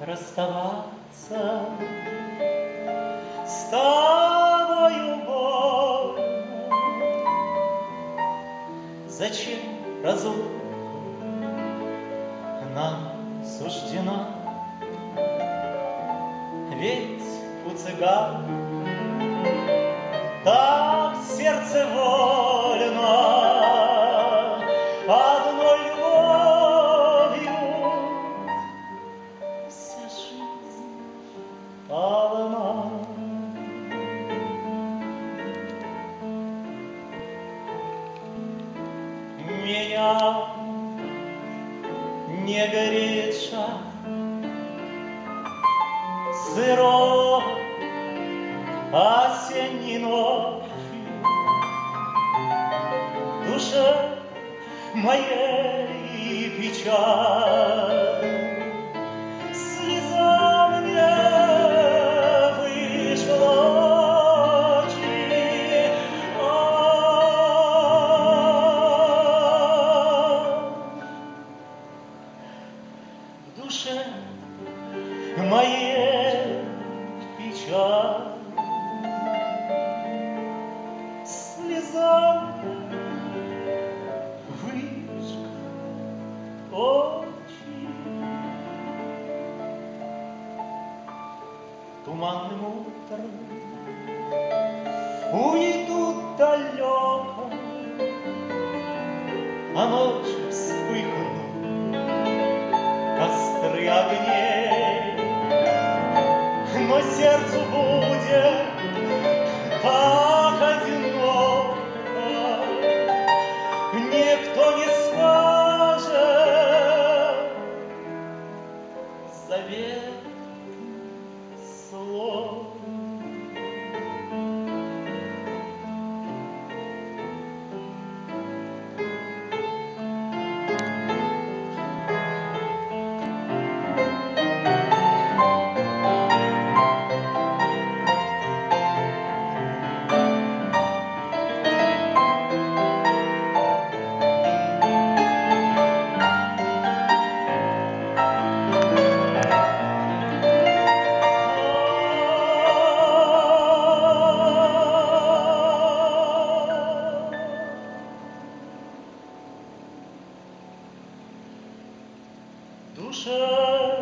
расставаться с тобою больно. Зачем разлука нам суждена? Ведь у цыган так сердце вольно, одной любовью вся жизнь полна. Меня не горит шаг сырой осенней ночью, в душе моей печаль. Слеза мне вышла в очи, в душе моей печаль. Слеза вышла в очи. Туманным утром уйдут далеко, а ночью вспыхнут костры огней. Но сердцу будет так одиноко, никто не скажет заветных слов. В душе